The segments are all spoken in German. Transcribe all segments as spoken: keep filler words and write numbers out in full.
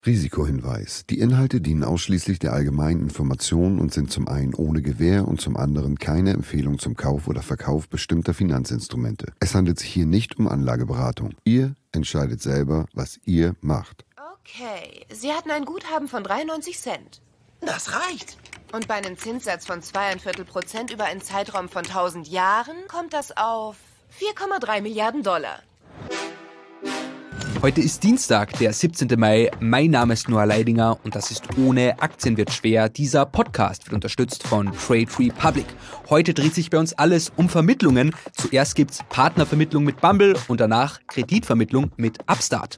Risikohinweis. Die Inhalte dienen ausschließlich der allgemeinen Information und sind zum einen ohne Gewähr und zum anderen keine Empfehlung zum Kauf oder Verkauf bestimmter Finanzinstrumente. Es handelt sich hier nicht um Anlageberatung. Ihr entscheidet selber, was ihr macht. Okay, Sie hatten ein Guthaben von dreiundneunzig Cent. Das reicht. Und bei einem Zinssatz von zwei Komma fünf Prozent über einen Zeitraum von tausend Jahren kommt das auf vier Komma drei Milliarden Dollar. Heute ist Dienstag, der siebzehnten Mai. Mein Name ist Noah Leidinger und das ist Ohne Aktien wird schwer. Dieser Podcast wird unterstützt von Trade Republic. Heute dreht sich bei uns alles um Vermittlungen. Zuerst gibt's Partnervermittlung mit Bumble und danach Kreditvermittlung mit Upstart.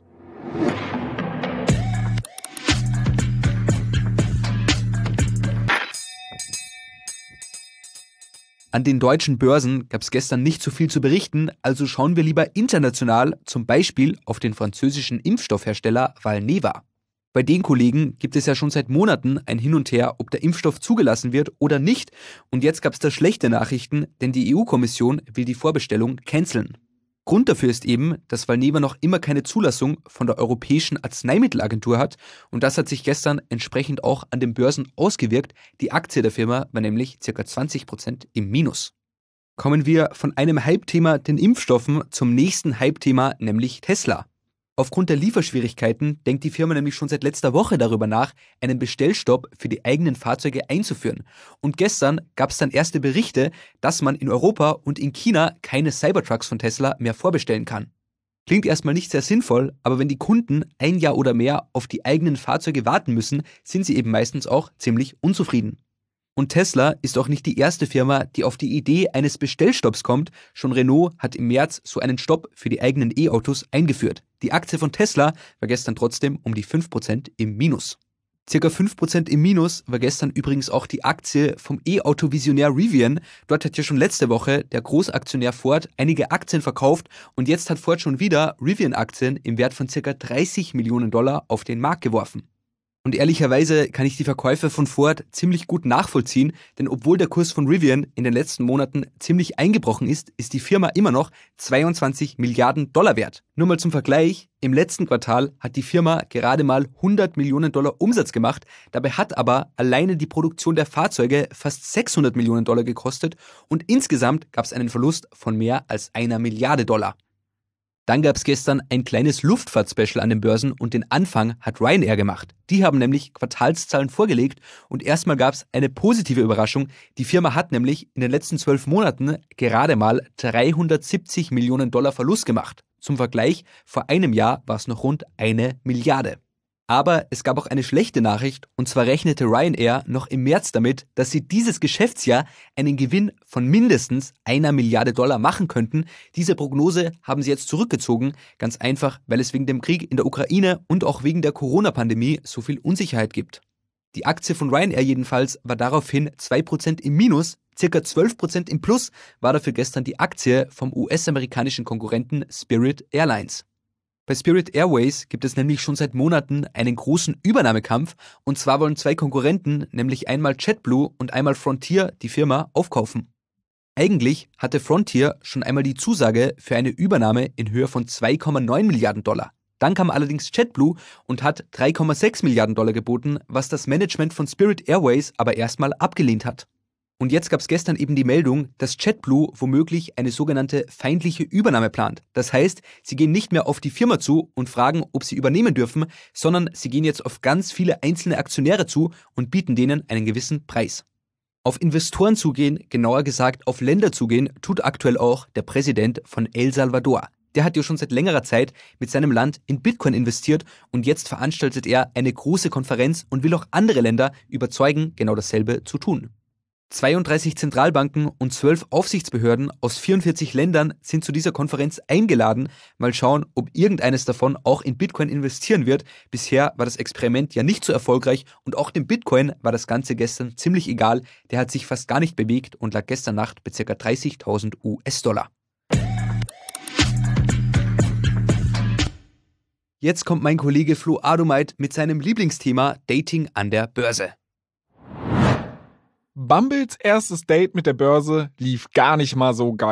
An den deutschen Börsen gab es gestern nicht so viel zu berichten, also schauen wir lieber international, zum Beispiel auf den französischen Impfstoffhersteller Valneva. Bei den Kollegen gibt es ja schon seit Monaten ein Hin und Her, ob der Impfstoff zugelassen wird oder nicht. Und jetzt gab es da schlechte Nachrichten, denn die E U-Kommission will die Vorbestellung canceln. Grund dafür ist eben, dass Valneva noch immer keine Zulassung von der Europäischen Arzneimittelagentur hat und das hat sich gestern entsprechend auch an den Börsen ausgewirkt. Die Aktie der Firma war nämlich ca. zwanzig Prozent im Minus. Kommen wir von einem Hype-Thema, den Impfstoffen, zum nächsten Hype-Thema, nämlich Tesla. Aufgrund der Lieferschwierigkeiten denkt die Firma nämlich schon seit letzter Woche darüber nach, einen Bestellstopp für die eigenen Fahrzeuge einzuführen. Und gestern gab es dann erste Berichte, dass man in Europa und in China keine Cybertrucks von Tesla mehr vorbestellen kann. Klingt erstmal nicht sehr sinnvoll, aber wenn die Kunden ein Jahr oder mehr auf die eigenen Fahrzeuge warten müssen, sind sie eben meistens auch ziemlich unzufrieden. Und Tesla ist auch nicht die erste Firma, die auf die Idee eines Bestellstopps kommt. Schon Renault hat im März so einen Stopp für die eigenen E-Autos eingeführt. Die Aktie von Tesla war gestern trotzdem um die fünf Prozent im Minus. Circa fünf Prozent im Minus war gestern übrigens auch die Aktie vom E-Auto-Visionär Rivian. Dort hat ja schon letzte Woche der Großaktionär Ford einige Aktien verkauft und jetzt hat Ford schon wieder Rivian-Aktien im Wert von circa dreißig Millionen Dollar auf den Markt geworfen. Und ehrlicherweise kann ich die Verkäufe von Ford ziemlich gut nachvollziehen, denn obwohl der Kurs von Rivian in den letzten Monaten ziemlich eingebrochen ist, ist die Firma immer noch zweiundzwanzig Milliarden Dollar wert. Nur mal zum Vergleich, im letzten Quartal hat die Firma gerade mal hundert Millionen Dollar Umsatz gemacht, dabei hat aber alleine die Produktion der Fahrzeuge fast sechshundert Millionen Dollar gekostet und insgesamt gab es einen Verlust von mehr als einer Milliarde Dollar. Dann gab es gestern ein kleines Luftfahrt-Special an den Börsen und den Anfang hat Ryanair gemacht. Die haben nämlich Quartalszahlen vorgelegt und erstmal gab es eine positive Überraschung. Die Firma hat nämlich in den letzten zwölf Monaten gerade mal dreihundertsiebzig Millionen Dollar Verlust gemacht. Zum Vergleich, vor einem Jahr war es noch rund eine Milliarde. Aber es gab auch eine schlechte Nachricht und zwar rechnete Ryanair noch im März damit, dass sie dieses Geschäftsjahr einen Gewinn von mindestens einer Milliarde Dollar machen könnten. Diese Prognose haben sie jetzt zurückgezogen, ganz einfach, weil es wegen dem Krieg in der Ukraine und auch wegen der Corona-Pandemie so viel Unsicherheit gibt. Die Aktie von Ryanair jedenfalls war daraufhin zwei Prozent im Minus, circa zwölf Prozent im Plus war dafür gestern die Aktie vom U S-amerikanischen Konkurrenten Spirit Airlines. Bei Spirit Airways gibt es nämlich schon seit Monaten einen großen Übernahmekampf und zwar wollen zwei Konkurrenten, nämlich einmal JetBlue und einmal Frontier, die Firma aufkaufen. Eigentlich hatte Frontier schon einmal die Zusage für eine Übernahme in Höhe von zwei Komma neun Milliarden Dollar. Dann kam allerdings JetBlue und hat drei Komma sechs Milliarden Dollar geboten, was das Management von Spirit Airways aber erstmal abgelehnt hat. Und jetzt gab es gestern eben die Meldung, dass JetBlue womöglich eine sogenannte feindliche Übernahme plant. Das heißt, sie gehen nicht mehr auf die Firma zu und fragen, ob sie übernehmen dürfen, sondern sie gehen jetzt auf ganz viele einzelne Aktionäre zu und bieten denen einen gewissen Preis. Auf Investoren zugehen, genauer gesagt auf Länder zugehen, tut aktuell auch der Präsident von El Salvador. Der hat ja schon seit längerer Zeit mit seinem Land in Bitcoin investiert und jetzt veranstaltet er eine große Konferenz und will auch andere Länder überzeugen, genau dasselbe zu tun. zweiunddreißig Zentralbanken und zwölf Aufsichtsbehörden aus vierundvierzig Ländern sind zu dieser Konferenz eingeladen. Mal schauen, ob irgendeines davon auch in Bitcoin investieren wird. Bisher war das Experiment ja nicht so erfolgreich und auch dem Bitcoin war das Ganze gestern ziemlich egal. Der hat sich fast gar nicht bewegt und lag gestern Nacht bei ca. dreißigtausend U S-Dollar. Jetzt kommt mein Kollege Flo Adomait mit seinem Lieblingsthema Dating an der Börse. Bumbles erstes Date mit der Börse lief gar nicht mal so geil.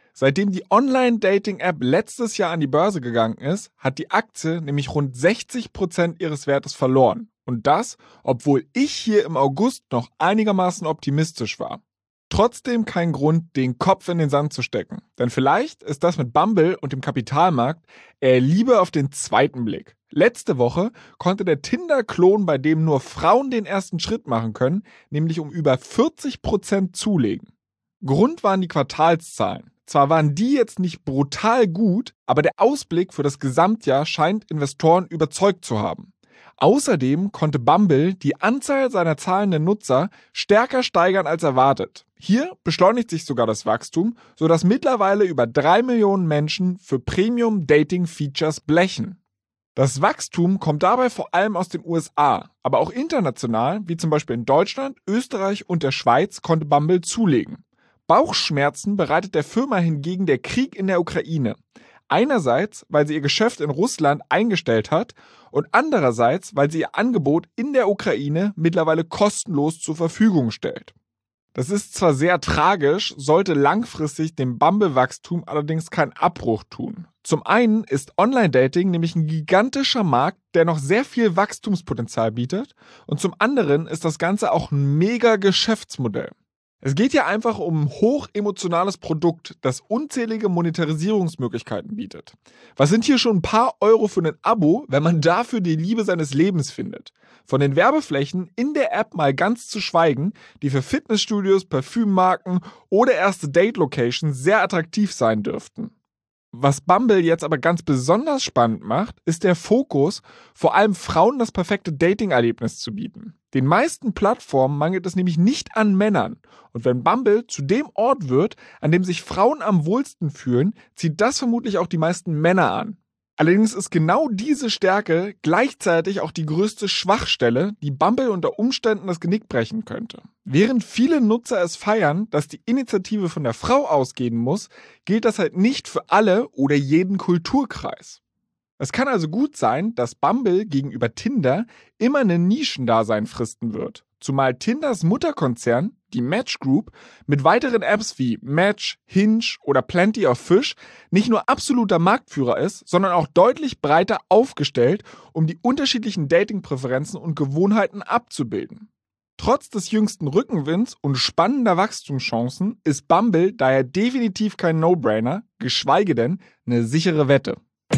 Seitdem die Online-Dating-App letztes Jahr an die Börse gegangen ist, hat die Aktie nämlich rund sechzig Prozent ihres Wertes verloren. Und das, obwohl ich hier im August noch einigermaßen optimistisch war. Trotzdem kein Grund, den Kopf in den Sand zu stecken. Denn vielleicht ist das mit Bumble und dem Kapitalmarkt eher Liebe auf den zweiten Blick. Letzte Woche konnte der Tinder-Klon, bei dem nur Frauen den ersten Schritt machen können, nämlich um über vierzig Prozent zulegen. Grund waren die Quartalszahlen. Zwar waren die jetzt nicht brutal gut, aber der Ausblick für das Gesamtjahr scheint Investoren überzeugt zu haben. Außerdem konnte Bumble die Anzahl seiner zahlenden Nutzer stärker steigern als erwartet. Hier beschleunigt sich sogar das Wachstum, sodass mittlerweile über drei Millionen Menschen für Premium-Dating-Features blechen. Das Wachstum kommt dabei vor allem aus den U S A, aber auch international, wie zum Beispiel in Deutschland, Österreich und der Schweiz, konnte Bumble zulegen. Bauchschmerzen bereitet der Firma hingegen der Krieg in der Ukraine. Einerseits, weil sie ihr Geschäft in Russland eingestellt hat und andererseits, weil sie ihr Angebot in der Ukraine mittlerweile kostenlos zur Verfügung stellt. Das ist zwar sehr tragisch, sollte langfristig dem Bumble-Wachstum allerdings keinen Abbruch tun. Zum einen ist Online-Dating nämlich ein gigantischer Markt, der noch sehr viel Wachstumspotenzial bietet, und zum anderen ist das Ganze auch ein mega Geschäftsmodell. Es geht hier einfach um ein hochemotionales Produkt, das unzählige Monetarisierungsmöglichkeiten bietet. Was sind hier schon ein paar Euro für ein Abo, wenn man dafür die Liebe seines Lebens findet? Von den Werbeflächen in der App mal ganz zu schweigen, die für Fitnessstudios, Parfümmarken oder erste Date-Locations sehr attraktiv sein dürften. Was Bumble jetzt aber ganz besonders spannend macht, ist der Fokus, vor allem Frauen das perfekte Dating-Erlebnis zu bieten. Den meisten Plattformen mangelt es nämlich nicht an Männern. Und wenn Bumble zu dem Ort wird, an dem sich Frauen am wohlsten fühlen, zieht das vermutlich auch die meisten Männer an. Allerdings ist genau diese Stärke gleichzeitig auch die größte Schwachstelle, die Bumble unter Umständen das Genick brechen könnte. Während viele Nutzer es feiern, dass die Initiative von der Frau ausgehen muss, gilt das halt nicht für alle oder jeden Kulturkreis. Es kann also gut sein, dass Bumble gegenüber Tinder immer ein Nischendasein fristen wird. Zumal Tinders Mutterkonzern, die Match Group, mit weiteren Apps wie Match, Hinge oder Plenty of Fish nicht nur absoluter Marktführer ist, sondern auch deutlich breiter aufgestellt, um die unterschiedlichen Datingpräferenzen und Gewohnheiten abzubilden. Trotz des jüngsten Rückenwinds und spannender Wachstumschancen ist Bumble daher definitiv kein No-Brainer, geschweige denn eine sichere Wette.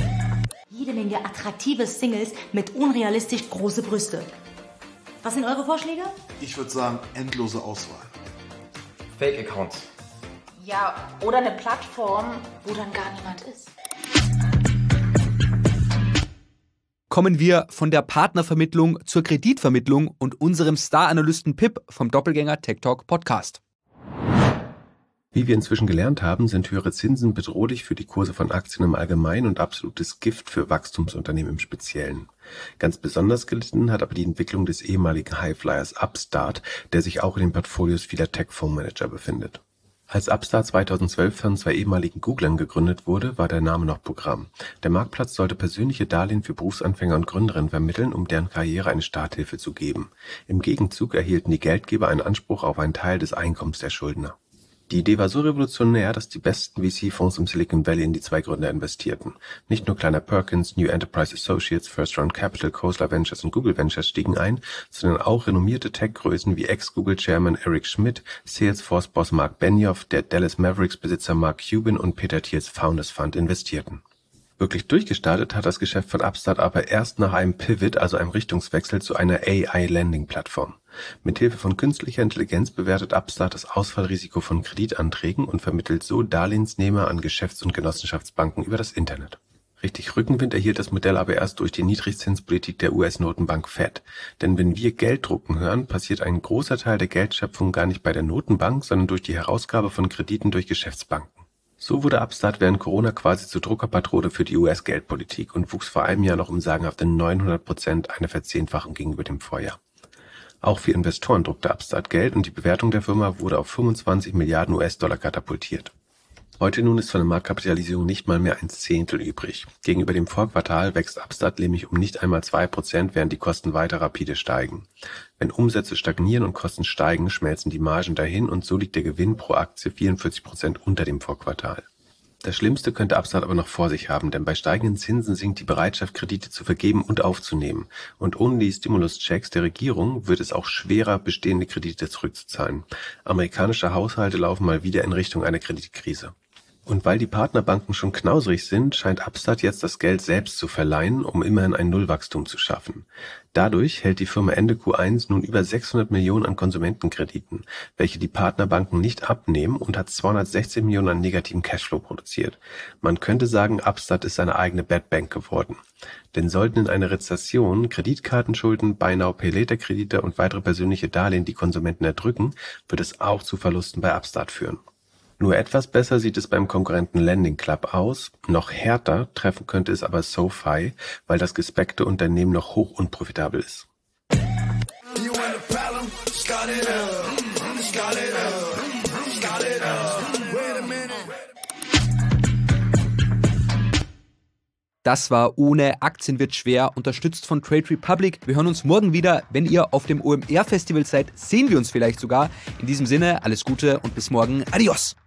Jede Menge attraktive Singles mit unrealistisch große Brüste. Was sind eure Vorschläge? Ich würde sagen, endlose Auswahl. Fake-Accounts. Ja, oder eine Plattform, wo dann gar niemand ist. Kommen wir von der Partnervermittlung zur Kreditvermittlung und unserem Star-Analysten Pip vom Doppelgänger Tech Talk Podcast. Wie wir inzwischen gelernt haben, sind höhere Zinsen bedrohlich für die Kurse von Aktien im Allgemeinen und absolutes Gift für Wachstumsunternehmen im Speziellen. Ganz besonders gelitten hat aber die Entwicklung des ehemaligen Highflyers Upstart, der sich auch in den Portfolios vieler Tech-Fondsmanager befindet. Als Upstart zweitausendzwölf von zwei ehemaligen Googlern gegründet wurde, war der Name noch Programm. Der Marktplatz sollte persönliche Darlehen für Berufsanfänger und Gründerinnen vermitteln, um deren Karriere eine Starthilfe zu geben. Im Gegenzug erhielten die Geldgeber einen Anspruch auf einen Teil des Einkommens der Schuldner. Die Idee war so revolutionär, dass die besten V C-Fonds im Silicon Valley in die zwei Gründer investierten. Nicht nur kleiner Perkins, New Enterprise Associates, First Round Capital, Khosla Ventures und Google Ventures stiegen ein, sondern auch renommierte Tech-Größen wie Ex-Google-Chairman Eric Schmidt, Salesforce-Boss Mark Benioff, der Dallas Mavericks-Besitzer Mark Cuban und Peter Thiels Founders Fund investierten. Wirklich durchgestartet hat das Geschäft von Upstart aber erst nach einem Pivot, also einem Richtungswechsel zu einer A I-Lending-Plattform. Mithilfe von künstlicher Intelligenz bewertet Upstart das Ausfallrisiko von Kreditanträgen und vermittelt so Darlehensnehmer an Geschäfts- und Genossenschaftsbanken über das Internet. Richtig Rückenwind erhielt das Modell aber erst durch die Niedrigzinspolitik der U S-Notenbank Fed. Denn wenn wir Gelddrucken hören, passiert ein großer Teil der Geldschöpfung gar nicht bei der Notenbank, sondern durch die Herausgabe von Krediten durch Geschäftsbanken. So wurde Upstart während Corona quasi zur Druckerpatrone für die U S-Geldpolitik und wuchs vor einem Jahr noch um sagenhafte neunhundert Prozent, eine Verzehnfachung gegenüber dem Vorjahr. Auch für Investoren druckte Upstart Geld und die Bewertung der Firma wurde auf fünfundzwanzig Milliarden U S-Dollar katapultiert. Heute nun ist von der Marktkapitalisierung nicht mal mehr ein Zehntel übrig. Gegenüber dem Vorquartal wächst Upstart nämlich um nicht einmal zwei Prozent, während die Kosten weiter rapide steigen. Wenn Umsätze stagnieren und Kosten steigen, schmelzen die Margen dahin und so liegt der Gewinn pro Aktie vierundvierzig Prozent unter dem Vorquartal. Das Schlimmste könnte Upstart aber noch vor sich haben, denn bei steigenden Zinsen sinkt die Bereitschaft, Kredite zu vergeben und aufzunehmen. Und ohne die Stimulus-Checks der Regierung wird es auch schwerer, bestehende Kredite zurückzuzahlen. Amerikanische Haushalte laufen mal wieder in Richtung einer Kreditkrise. Und weil die Partnerbanken schon knausrig sind, scheint Upstart jetzt das Geld selbst zu verleihen, um immerhin ein Nullwachstum zu schaffen. Dadurch hält die Firma Ende Q eins nun über sechshundert Millionen an Konsumentenkrediten, welche die Partnerbanken nicht abnehmen, und hat zweihundertsechzehn Millionen an negativen Cashflow produziert. Man könnte sagen, Upstart ist seine eigene Bad Bank geworden. Denn sollten in einer Rezession Kreditkartenschulden, Buy Now Pay Later Kredite und weitere persönliche Darlehen die Konsumenten erdrücken, wird es auch zu Verlusten bei Upstart führen. Nur etwas besser sieht es beim Konkurrenten Lending Club aus. Noch härter treffen könnte es aber SoFi, weil das gespeckte Unternehmen noch hoch unprofitabel ist. Das war Ohne Aktien wird schwer, unterstützt von Trade Republic. Wir hören uns morgen wieder. Wenn ihr auf dem O M R-Festival seid, sehen wir uns vielleicht sogar. In diesem Sinne, alles Gute und bis morgen. Adios!